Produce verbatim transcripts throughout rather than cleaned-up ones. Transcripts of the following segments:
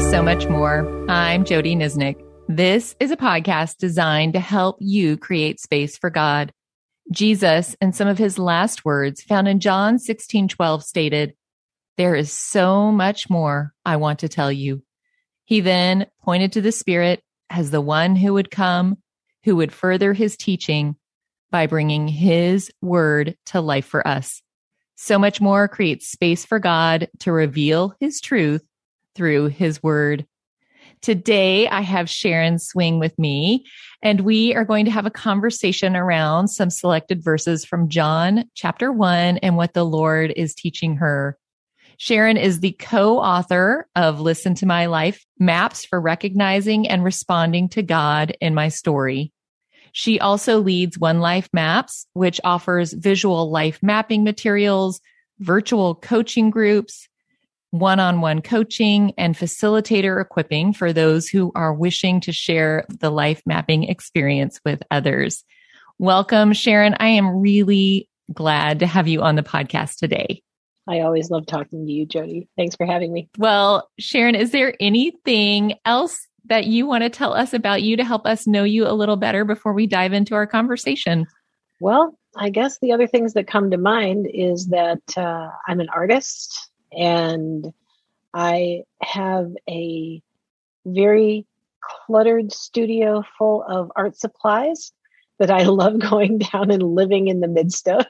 So Much More. I'm Jody Nisnik. This is a podcast designed to help you create space for God. Jesus, in some of his last words found in John sixteen twelve, stated, "There is so much more I want to tell you." He then pointed to the Spirit as the one who would come, who would further his teaching by bringing his word to life for us. So Much More creates space for God to reveal his truth through his word. Today, I have Sharon Swing with me, and we are going to have a conversation around some selected verses from John chapter one and what the Lord is teaching her. Sharon is the co-author of Listen to My Life, Maps for Recognizing and Responding to God in My Story. She also leads One Life Maps, which offers visual life mapping materials, virtual coaching groups, one-on-one coaching, and facilitator equipping for those who are wishing to share the life mapping experience with others. Welcome, Sharon. I am really glad to have you on the podcast today. I always love talking to you, Jody. Thanks for having me. Well, Sharon, is there anything else that you want to tell us about you to help us know you a little better before we dive into our conversation? Well, I guess the other things that come to mind is that uh, I'm an artist and I have a very cluttered studio full of art supplies that I love going down and living in the midst of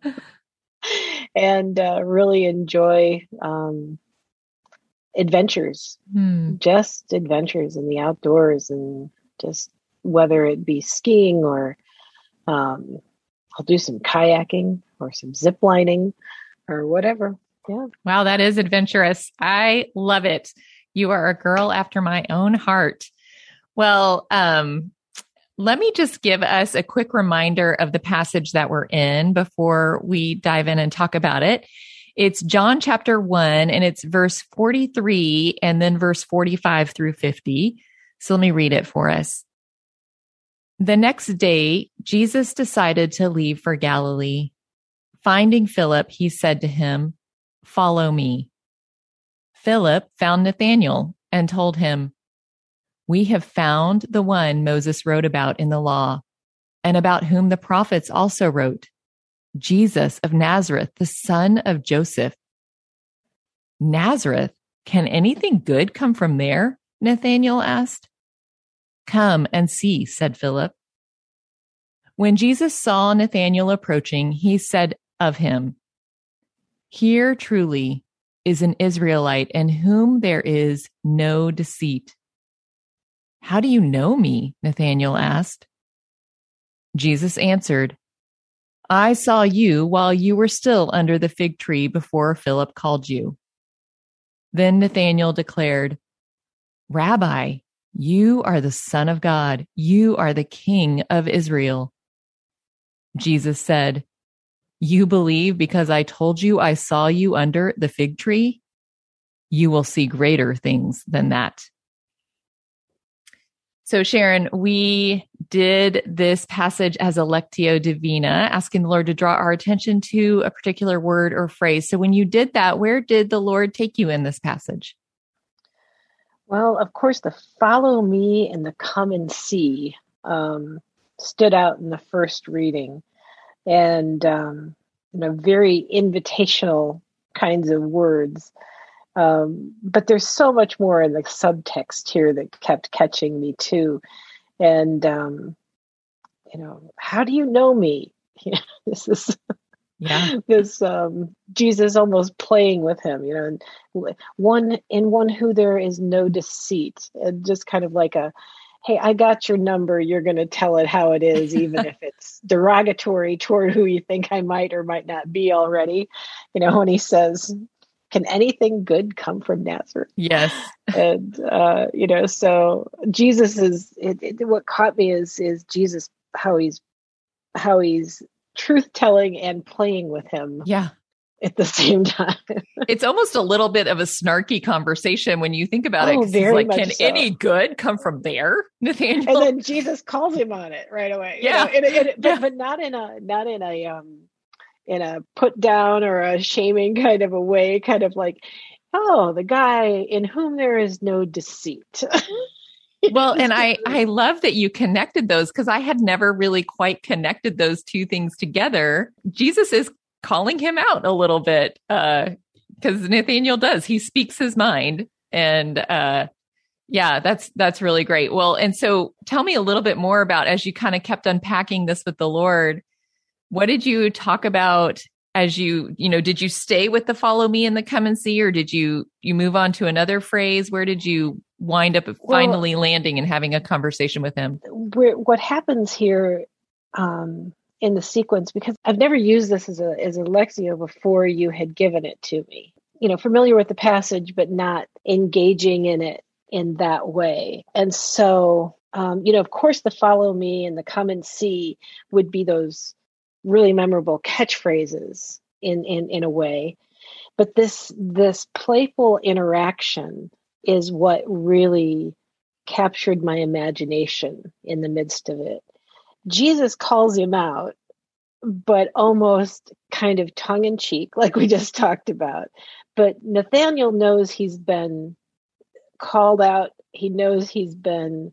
and uh, really enjoy um, adventures, hmm. just adventures in the outdoors, and just whether it be skiing or um, I'll do some kayaking or some zip lining or whatever. Yeah. Wow, that is adventurous. I love it. You are a girl after my own heart. Well, um, let me just give us a quick reminder of the passage that we're in before we dive in and talk about it. It's John chapter one, and it's verse forty-three and then verse forty-five through fifty. So let me read it for us. The next day, Jesus decided to leave for Galilee. Finding Philip, he said to him, "Follow me." Philip found Nathanael and told him, "We have found the one Moses wrote about in the law, and about whom the prophets also wrote, Jesus of Nazareth, the son of Joseph." "Nazareth? Can anything good come from there?" Nathanael asked. "Come and see," said Philip. When Jesus saw Nathanael approaching, he said of him, "Here truly is an Israelite in whom there is no deceit." "How do you know me?" Nathanael asked. Jesus answered, "I saw you while you were still under the fig tree before Philip called you." Then Nathanael declared, "Rabbi, you are the Son of God. You are the King of Israel." Jesus said, "You believe because I told you I saw you under the fig tree? You will see greater things than that." So Sharon, we did this passage as a Lectio Divina, asking the Lord to draw our attention to a particular word or phrase. So when you did that, where did the Lord take you in this passage? Well, of course, the follow me and the come and see um, stood out in the first reading. And, um, you know, very invitational kinds of words. Um, but there's so much more in the subtext here that kept catching me too. And, um, you know, how do you know me? this is yeah. this um, Jesus almost playing with him, you know, and one in one who there is no deceit, and just kind of like a, hey, I got your number. You're going to tell it how it is, even if it's derogatory toward who you think I might or might not be already. You know, when he says, "Can anything good come from Nazareth?" Yes. And, uh, you know, so Jesus is, it, it, what caught me is, is Jesus, how he's, how he's truth telling and playing with him. Yeah. At the same time. It's almost a little bit of a snarky conversation when you think about oh, it. Very like, much can so. any good come from there, Nathanael? And then Jesus calls him on it right away. Yeah. You know, and, and, but, yeah. but not in a, not in a, um, in a put down or a shaming kind of a way, kind of like, oh, the guy in whom there is no deceit. Well, and I, I love that you connected those because I had never really quite connected those two things together. Jesus is calling him out a little bit uh, because Nathaniel does. He speaks his mind. And uh, yeah, that's that's really great. Well, and so tell me a little bit more about, as you kind of kept unpacking this with the Lord, what did you talk about as you, you know, did you stay with the follow me and the come and see, or did you you move on to another phrase? Where did you wind up finally well, landing and having a conversation with him? Where, what happens here um, in the sequence, because I've never used this as a as a Lectio before you had given it to me. You know, familiar with the passage, but not engaging in it in that way. And so, um, you know, of course, the follow me and the come and see would be those really memorable catchphrases in, in, in a way. But this, this playful interaction is what really captured my imagination in the midst of it. Jesus calls him out, but almost kind of tongue in cheek, like we just talked about. But Nathaniel knows he's been called out. He knows he's been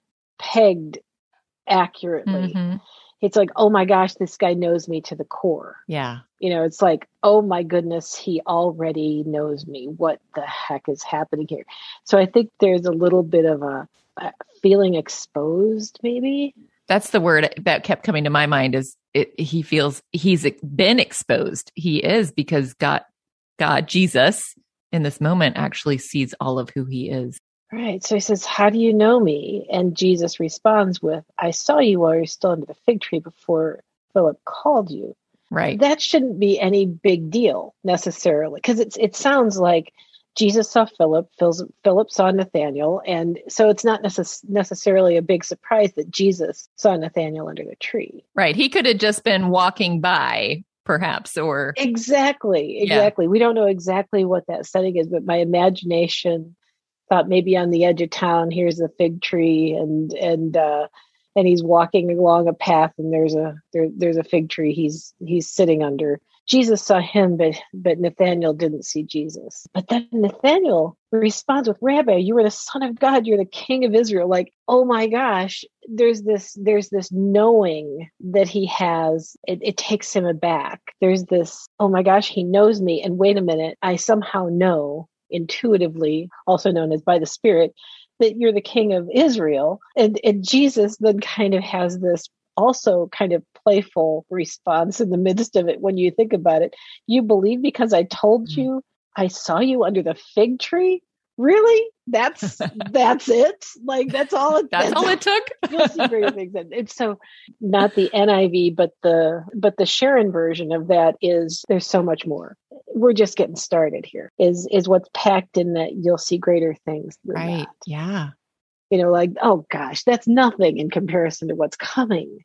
pegged accurately. Mm-hmm. It's like, oh my gosh, this guy knows me to the core. Yeah. You know, it's like, oh my goodness, he already knows me. What the heck is happening here? So I think there's a little bit of a, a feeling exposed, maybe. That's the word that kept coming to my mind is it, he feels he's been exposed. He is, because God, God, Jesus in this moment actually sees all of who he is. Right. So he says, how do you know me? And Jesus responds with, I saw you while you're still under the fig tree before Philip called you. Right. That shouldn't be any big deal necessarily, because it's it sounds like Jesus saw Philip, Philip saw Nathaniel, and so it's not necess- necessarily a big surprise that Jesus saw Nathaniel under the tree. Right. He could have just been walking by, perhaps, or... Exactly, exactly. Yeah. We don't know exactly what that setting is, but my imagination thought maybe on the edge of town, here's a fig tree, and and uh, and he's walking along a path, and there's a there, there's a fig tree he's he's sitting under. Jesus saw him, but but Nathaniel didn't see Jesus. But then Nathaniel responds with, Rabbi, you are the Son of God, you're the King of Israel. Like, oh my gosh, there's this there's this knowing that he has. It, it takes him aback. There's this, oh my gosh, he knows me. And wait a minute, I somehow know intuitively, also known as by the Spirit, that you're the King of Israel. And, and Jesus then kind of has this also kind of playful response in the midst of it. When you think about it, you believe because I told you I saw you under the fig tree? Really? That's that's it? Like, that's all it, that's, that's all it took? You'll see greater things. It's so not the N I V, but the but the Sharon version of that is there's so much more. We're just getting started here. Is is what's packed in that you'll see greater things than right. that. Yeah. You know, like, oh gosh, that's nothing in comparison to what's coming.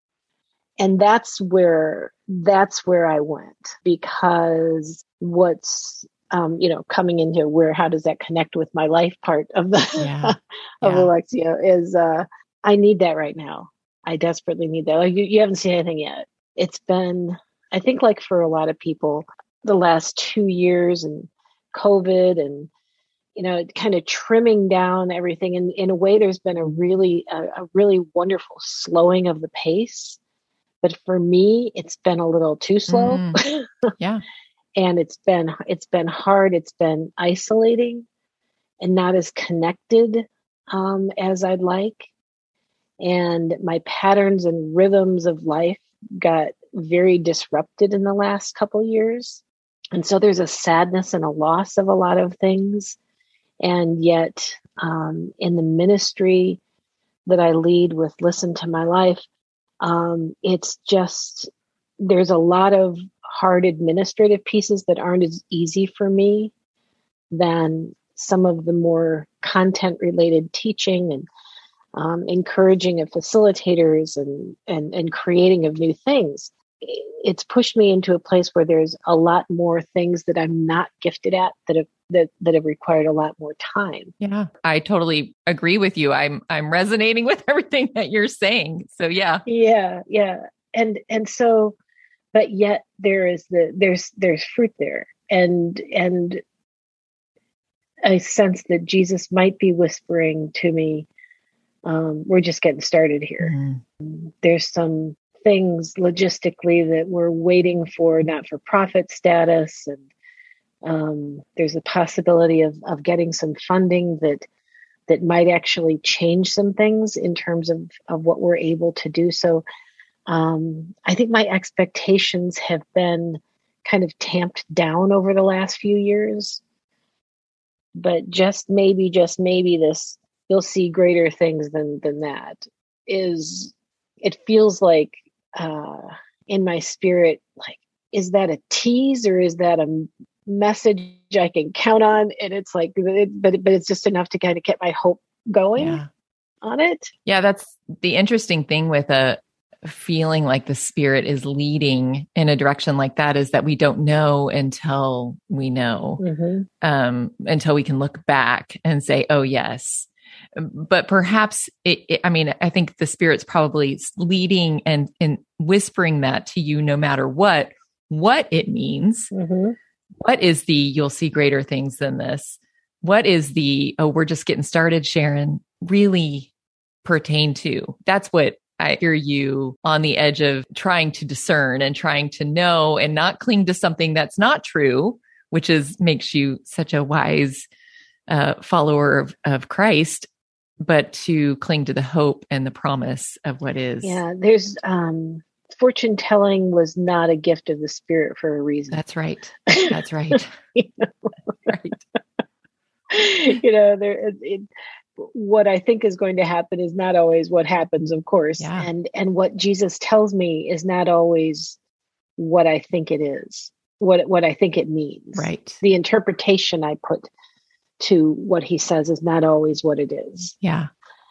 And that's where that's where I went, because what's um, you know, coming into where how does that connect with my life part of the yeah. of yeah. Lectio is uh, I need that right now. I desperately need that. Like, you, you haven't seen anything yet. It's been, I think, like for a lot of people, the last two years and COVID and you know, kind of trimming down everything. And in a way, there's been a really a, a really wonderful slowing of the pace. But for me, it's been a little too slow. Mm. Yeah. And it's been it's been hard. It's been isolating and not as connected um, as I'd like. And my patterns and rhythms of life got very disrupted in the last couple years. And so there's a sadness and a loss of a lot of things. And yet um, in the ministry that I lead with Listen to My Life, um, it's just, there's a lot of hard administrative pieces that aren't as easy for me than some of the more content related teaching and um, encouraging of facilitators and, and, and creating of new things. It's pushed me into a place where there's a lot more things that I'm not gifted at that have that, that have required a lot more time. Yeah, I totally agree with you. I'm I'm resonating with everything that you're saying. So yeah. Yeah, yeah. And and so, but yet there is the there's there's fruit there. And and I sense that Jesus might be whispering to me, um, we're just getting started here. Mm. There's some things logistically that we're waiting for not-for-profit status, and um, there's a possibility of, of getting some funding that that might actually change some things in terms of, of what we're able to do. So um, I think my expectations have been kind of tamped down over the last few years. But just maybe, just maybe this, you'll see greater things than than that, is, it feels like uh, in my spirit, like, is that a tease or is that a message I can count on? And it's like, it, but but it's just enough to kind of get my hope going yeah. on it. Yeah, that's the interesting thing with a feeling like the Spirit is leading in a direction like that, is that we don't know until we know, mm-hmm. um, until we can look back and say, oh, yes. But perhaps, it, it, I mean, I think the Spirit's probably leading and, and whispering that to you no matter what, what it means. Mm-hmm. What is the, you'll see greater things than this? What is the, oh, we're just getting started, Sharon, really pertain to? That's what I hear you on the edge of trying to discern and trying to know and not cling to something that's not true, which is makes you such a wise uh, follower of, of Christ, but to cling to the hope and the promise of what is. Yeah, there's um, fortune telling was not a gift of the Spirit for a reason. That's right. That's right. you know? Right. you know, there. It, what I think is going to happen is not always what happens, of course. Yeah. And, and what Jesus tells me is not always what I think it is, what, what I think it means. Right. The interpretation I put to what he says is not always what it is. Yeah.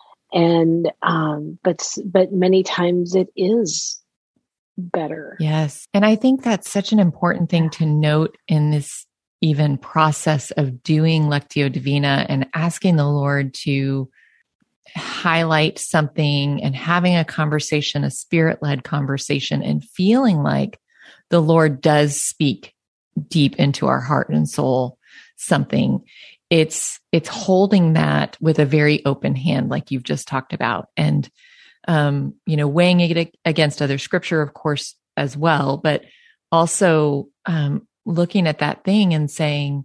And, um, but, but many times it is better. Yes. And I think that's such an important thing to note in this even process of doing Lectio Divina and asking the Lord to highlight something and having a conversation, a Spirit-led conversation, and feeling like the Lord does speak deep into our heart and soul something. It's, it's holding that with a very open hand, like you've just talked about. And, um, you know, weighing it against other scripture, of course, as well, but also, um, looking at that thing and saying,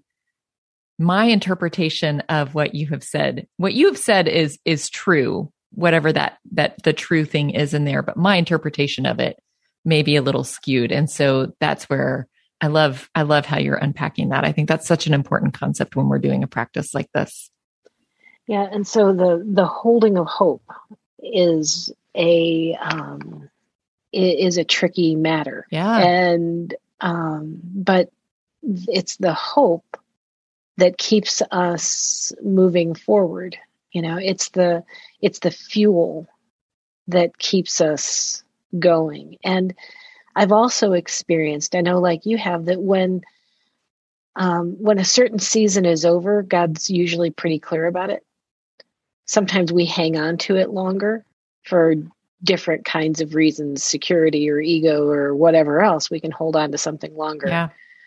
my interpretation of what you have said, what you have said is, is true, whatever that, that the true thing is in there, but my interpretation of it may be a little skewed. And so that's where I love, I love how you're unpacking that. I think that's such an important concept when we're doing a practice like this. Yeah. And so the, the holding of hope is a, um, is a tricky matter. Yeah. And, Um, but it's the hope that keeps us moving forward. You know, it's the, it's the fuel that keeps us going. And I've also experienced, I know like you have, that when, um, when a certain season is over, God's usually pretty clear about it. Sometimes we hang on to it longer for different kinds of reasons, security or ego or whatever else. We can hold on to something longer. Yeah.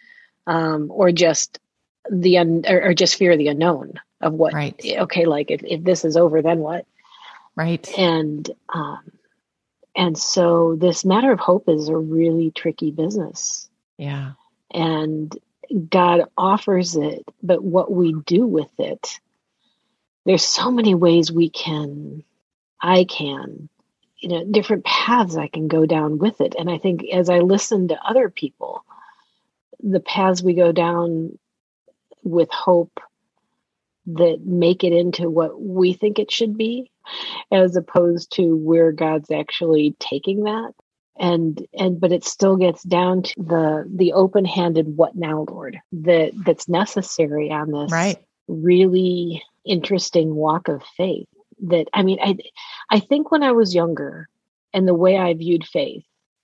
Um, or just the, un- or, or just fear the unknown of what, right. okay, like if, if this is over, then what? Right. And, um, and so this matter of hope is a really tricky business. Yeah. And God offers it, but what we do with it, there's so many ways we can, I can, you know, different paths I can go down with it. And I think as I listen to other people, the paths we go down with hope that make it into what we think it should be, as opposed to where God's actually taking that. And, and, but it still gets down to the, the open-handed, what now, Lord, that that's necessary on this right. really interesting walk of faith. That, I mean, I, I think when I was younger and the way I viewed faith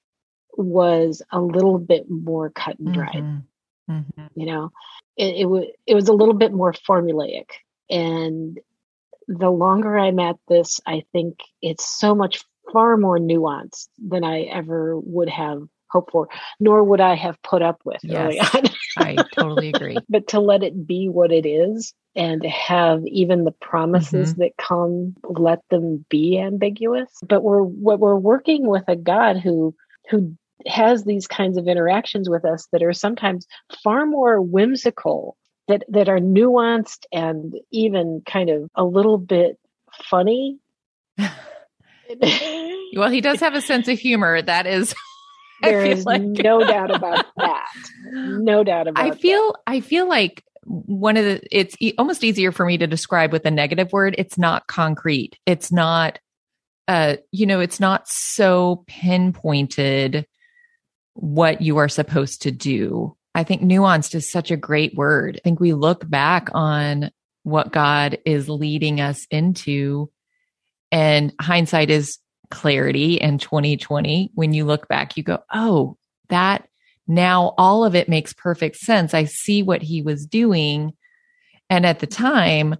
was a little bit more cut and dried, mm-hmm. Mm-hmm. you know, it, it was, it was a little bit more formulaic. And the longer I'm at this, I think it's so much far more nuanced than I ever would have hoped for, nor would I have put up with yes, early on. I totally agree. But to let it be what it is, and to have even the promises Mm-hmm. that come, let them be ambiguous. But we're we're working with a God who who has these kinds of interactions with us that are sometimes far more whimsical, that that are nuanced and even kind of a little bit funny. Well, he does have a sense of humor. That is, There I feel is like. no doubt about that. No doubt about I feel, that. I feel like one of the, it's e- almost easier for me to describe with a negative word. It's not concrete. It's not, uh, you know, it's not so pinpointed what you are supposed to do. I think nuanced is such a great word. I think we look back on what God is leading us into, and hindsight is clarity in twenty twenty. When you look back, you go, oh, that now all of it makes perfect sense. I see what he was doing. And at the time,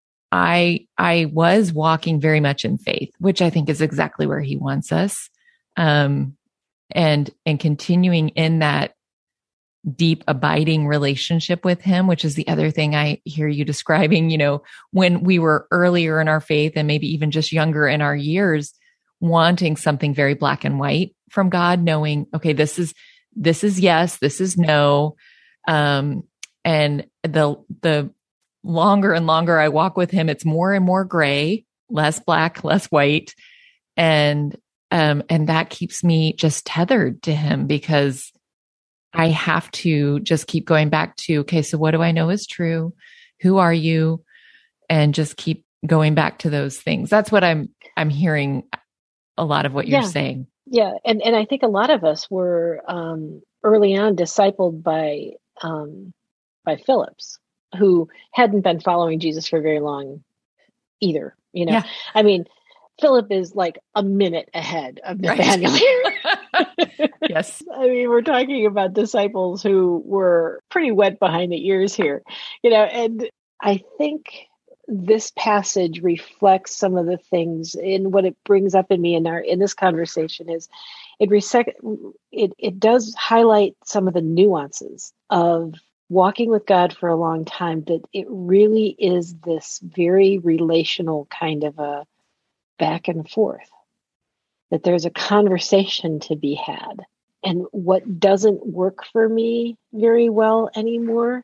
I, I was walking very much in faith, which I think is exactly where he wants us. Um, and, and continuing in that deep abiding relationship with him, which is the other thing I hear you describing, you know, when we were earlier in our faith and maybe even just younger in our years, wanting something very black and white from God, knowing, okay, this is, this is yes, this is no. Um, and the, the longer and longer I walk with him, it's more and more gray, less black, less white. And, um, and that keeps me just tethered to him, because I have to just keep going back to, okay, so what do I know is true? Who are you? And just keep going back to those things. That's what I'm, I'm hearing a lot of what you're Yeah. saying. Yeah. And, and I think a lot of us were um, early on discipled by, um, by Phillips, who hadn't been following Jesus for very long either. You know, Yeah. I mean, Philip is like a minute ahead of Nathaniel Right. here. Yes. I mean, we're talking about disciples who were pretty wet behind the ears here, you know, and I think this passage reflects some of the things in what it brings up in me in our, in this conversation is it, resec- it, it does highlight some of the nuances of walking with God for a long time, that it really is this very relational kind of a back and forth, that there's a conversation to be had. And what doesn't work for me very well anymore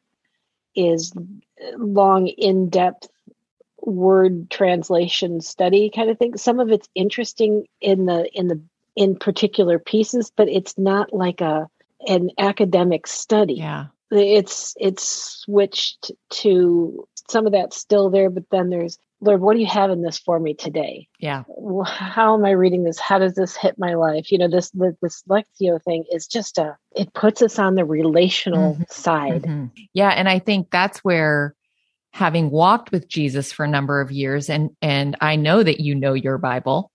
is long, in-depth word translation study kind of thing. Some of it's interesting in the in the in particular pieces, but it's not like a an academic study. Yeah. It's it's switched to some of that's still there, but then there's, Lord, what do you have in this for me today? Yeah. How am I reading this? How does this hit my life? You know, this this Lectio thing is just a, it puts us on the relational mm-hmm. side. Mm-hmm. Yeah. And I think that's where, having walked with Jesus for a number of years, and, and I know that you know your Bible,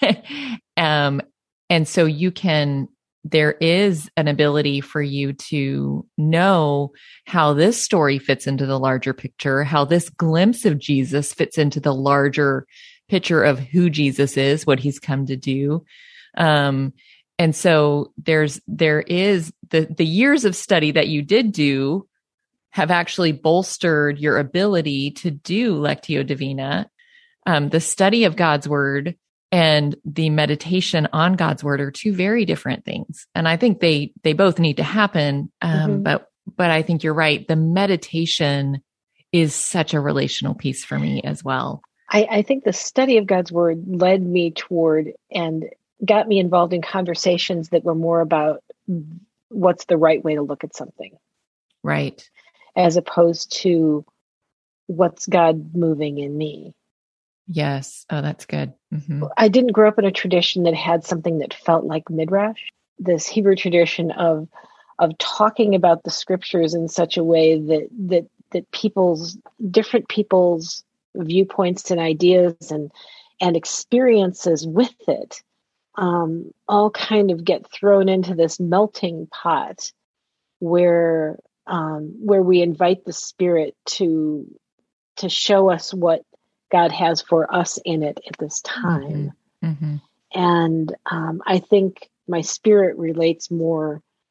um, and so you can, there is an ability for you to know how this story fits into the larger picture, how this glimpse of Jesus fits into the larger picture of who Jesus is, what he's come to do. Um, and so there's, there is the, the years of study that you did do have actually bolstered your ability to do Lectio Divina. Um, the study of God's word and the meditation on God's word are two very different things. And I think they, they both need to happen. Um, Mm-hmm. but, but I think you're right. The meditation is such a relational piece for me as well. I, I think the study of God's word led me toward and got me involved in conversations that were more about what's the right way to look at something. Right. As opposed to what's God moving in me. Yes. Oh, that's good. Mm-hmm. I didn't grow up in a tradition that had something that felt like midrash, this Hebrew tradition of of talking about the scriptures in such a way that that that people's different people's viewpoints and ideas and and experiences with it um, all kind of get thrown into this melting pot where um, where we invite the Spirit to to show us what God has for us in it at this time. Mm-hmm. Mm-hmm. And um, I think my spirit relates more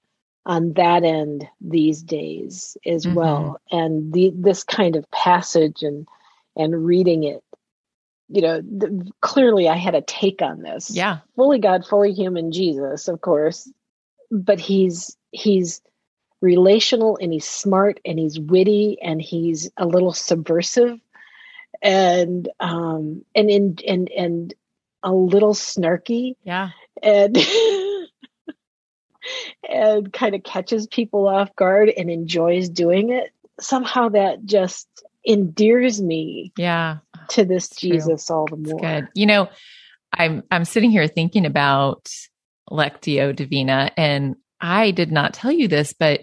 on that end these days as Mm-hmm. well. And the, this kind of passage and, and reading it, you know, th- clearly I had a take on this. Yeah. Fully God, fully human Jesus, of course, but he's, he's relational and he's smart and he's witty and he's a little subversive and, um, and, in, and, and a little snarky. Yeah. And, and kind of catches people off guard and enjoys doing it. Somehow that just endears me Yeah. to this It's true. Jesus all the more. It's good. You know, I'm I'm sitting here thinking about Lectio Divina, and I did not tell you this, but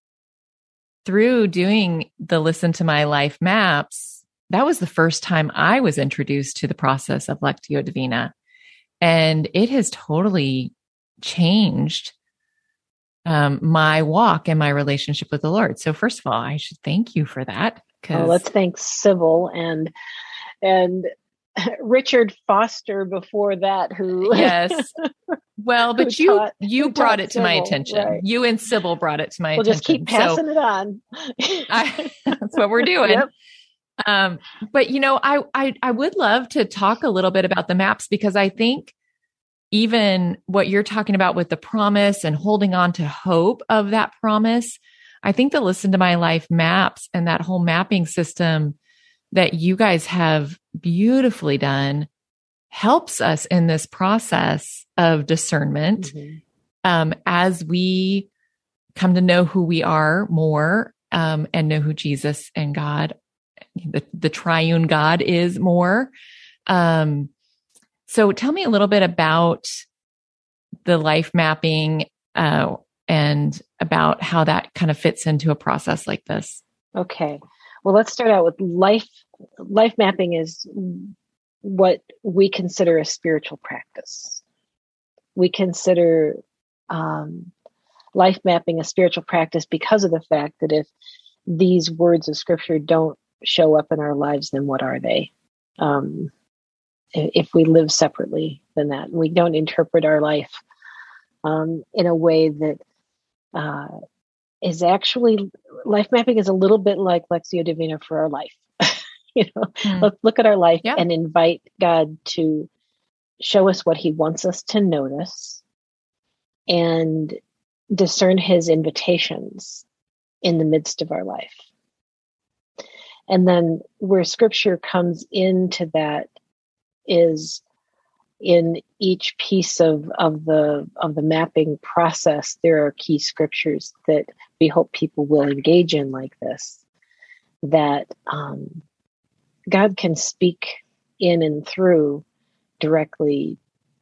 through doing the Listen to My Life maps, that was the first time I was introduced to the process of Lectio Divina. And it has totally changed um, my walk and my relationship with the Lord. So first of all, I should thank you for that. Oh, let's thank Sybil and and Richard Foster before that, who yes, well, but you taught, you brought it to Sybil, my attention. Right. You and Sybil brought it to my we'll attention. Just keep passing so it on. I, that's what we're doing. Yep. Um, but you know, I, I I would love to talk a little bit about the maps, because I think even what you're talking about with the promise and holding on to hope of that promise, I think the Listen to My Life maps and that whole mapping system that you guys have beautifully done helps us in this process of discernment. Mm-hmm. Um, as we come to know who we are more, um, and know who Jesus and God, the, the triune God, is more. Um, So tell me a little bit about the life mapping uh, and about how that kind of fits into a process like this. Okay. Well, let's start out with life. Life mapping is what we consider a spiritual practice. We consider um, life mapping a spiritual practice because of the fact that if these words of scripture don't show up in our lives, then what are they? Um, if we live separately than that, we don't interpret our life um, in a way that uh, is actually, life mapping is a little bit like Lectio Divina for our life. you know, mm. Let's look at our life yeah. and invite God to show us what he wants us to notice and discern his invitations in the midst of our life. And then where scripture comes into that is in each piece of, of the of the mapping process, there are key scriptures that we hope people will engage in like this, that um, God can speak in and through directly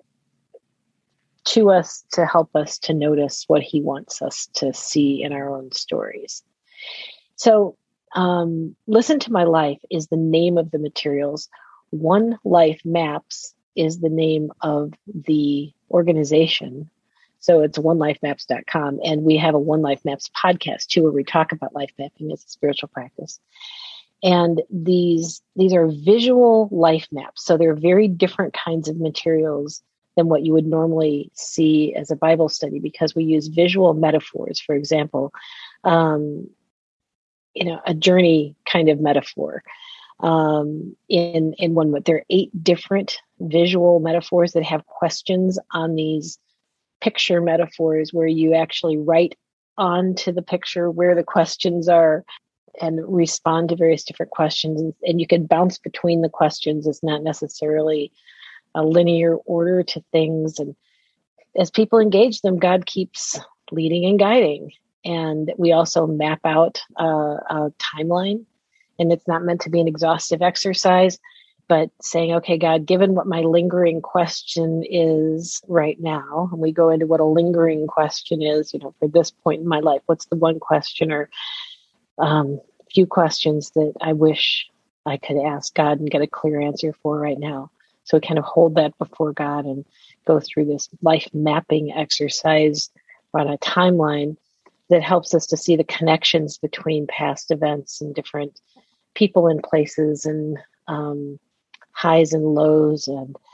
to us to help us to notice what he wants us to see in our own stories. So um, Listen to My Life is the name of the materials. One Life Maps is the name of the organization. So it's one life maps dot com. And we have a One Life Maps podcast too, where we talk about life mapping as a spiritual practice. And these, these are visual life maps. So they're very different kinds of materials than what you would normally see as a Bible study, because we use visual metaphors. For example, um, you know, a journey kind of metaphor. Um, in, in one, there are eight different visual metaphors that have questions on these picture metaphors, where you actually write onto the picture where the questions are and respond to various different questions. And, and you can bounce between the questions. It's not necessarily a linear order to things. And as people engage them, God keeps leading and guiding. And we also map out a, a timeline. And it's not meant to be an exhaustive exercise, but saying, okay, God, given what my lingering question is right now, and we go into what a lingering question is, you know, for this point in my life, what's the one question or um, few questions that I wish I could ask God and get a clear answer for right now? So we kind of hold that before God and go through this life mapping exercise on a timeline that helps us to see the connections between past events and different people and places and um, highs and lows and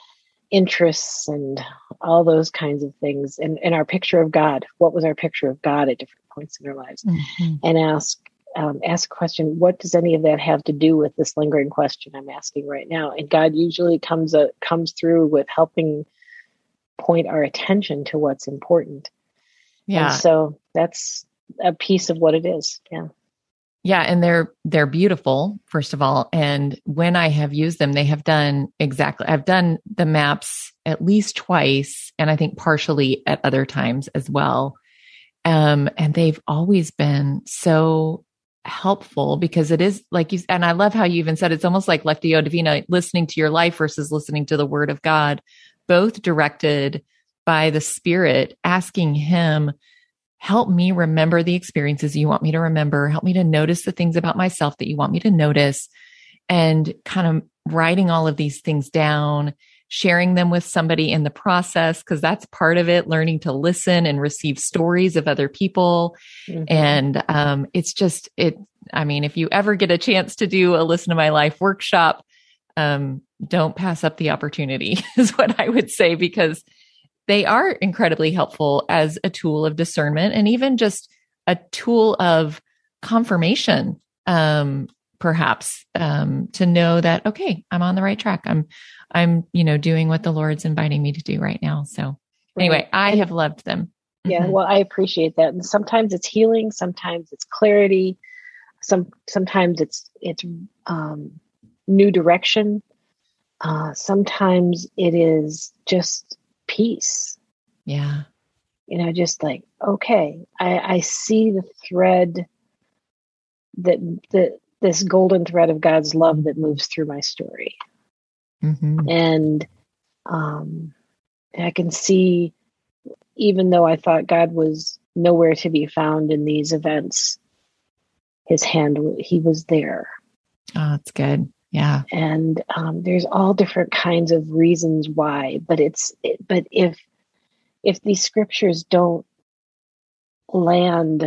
interests and all those kinds of things, and, and our picture of God. What was our picture of God at different points in our lives? Mm-hmm. And ask um, ask a question, what does any of that have to do with this lingering question I'm asking right now? And God usually comes uh, comes through with helping point our attention to what's important. Yeah. And so that's a piece of what it is. Yeah. Yeah. And they're, they're beautiful, first of all. And when I have used them, they have done exactly, I've done the maps at least twice, and I think partially at other times as well. Um, and they've always been so helpful, because it is like you, and I love how you even said, it's almost like Lectio Divina, listening to your life versus listening to the Word of God, both directed by the Spirit, asking Him, help me remember the experiences you want me to remember. Help me to notice the things about myself that you want me to notice, and kind of writing all of these things down, sharing them with somebody in the process, because that's part of it, learning to listen and receive stories of other people. Mm-hmm. And um, it's just, it. I mean, if you ever get a chance to do a Listen to My Life workshop, um, don't pass up the opportunity is what I would say, because they are incredibly helpful as a tool of discernment, and even just a tool of confirmation, um, perhaps, um, to know that, okay, I'm on the right track. I'm, I'm, you know, doing what the Lord's inviting me to do right now. So anyway, I have loved them. Yeah. Mm-hmm. Well, I appreciate that. And sometimes it's healing. Sometimes it's clarity. Some, sometimes it's, it's, um, new direction. Uh, sometimes it is just peace. Yeah. You know, just like, okay, I, I see the thread that, that this golden thread of God's love that moves through my story. Mm-hmm. And, um, I can see, even though I thought God was nowhere to be found in these events, His hand, He was there. Oh, that's good. Yeah. And um, there's all different kinds of reasons why, but it's, it, but if, if these scriptures don't land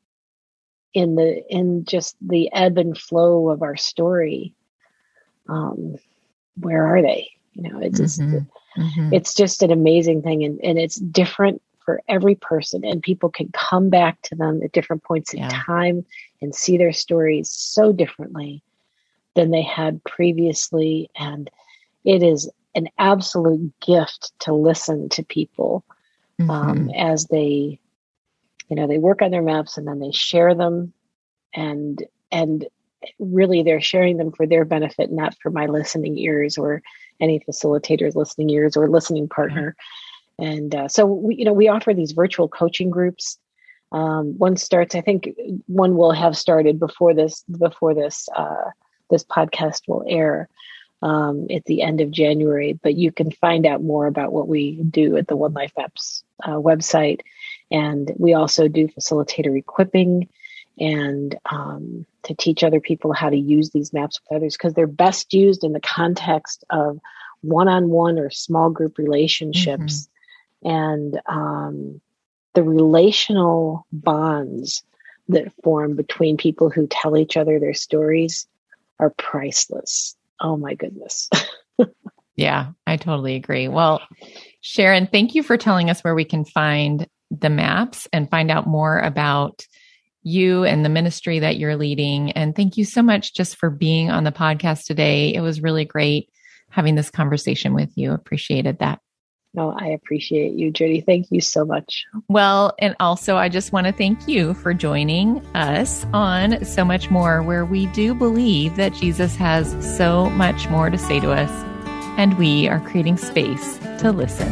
in the, in just the ebb and flow of our story, um, where are they? You know, it's just, mm-hmm. Mm-hmm. it's just an amazing thing. And, and it's different for every person, and people can come back to them at different points in yeah. time and see their stories so differently than they had previously. And it is an absolute gift to listen to people mm-hmm. um, as they, you know, they work on their maps, and then they share them, and, and really they're sharing them for their benefit, not for my listening ears or any facilitator's listening ears or listening partner. Mm-hmm. And uh, so we, you know, we offer these virtual coaching groups. Um, one starts, I think one will have started before this, before this, uh, this podcast will air um, at the end of January, but you can find out more about what we do at the One Life Maps uh, website. And we also do facilitator equipping, and um, to teach other people how to use these maps with others, because they're best used in the context of one-on-one or small group relationships. Mm-hmm. And um, the relational bonds that form between people who tell each other their stories are priceless. Oh my goodness. Yeah, I totally agree. Well, Sharon, thank you for telling us where we can find the maps and find out more about you and the ministry that you're leading. And thank you so much just for being on the podcast today. It was really great having this conversation with you. Appreciated that. No, I appreciate you, Jody. Thank you so much. Well, and also I just want to thank you for joining us on So Much More, where we do believe that Jesus has so much more to say to us, and we are creating space to listen.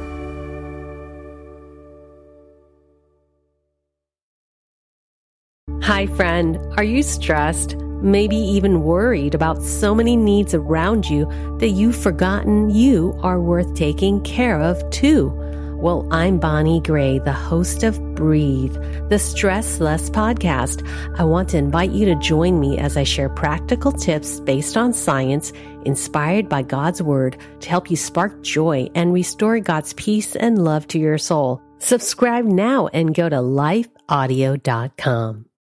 Hi, friend. Are you stressed? Maybe even worried about so many needs around you that you've forgotten you are worth taking care of too? Well, I'm Bonnie Gray, the host of Breathe, the Stress Less podcast. I want to invite you to join me as I share practical tips based on science, inspired by God's Word, to help you spark joy and restore God's peace and love to your soul. Subscribe now and go to life audio dot com.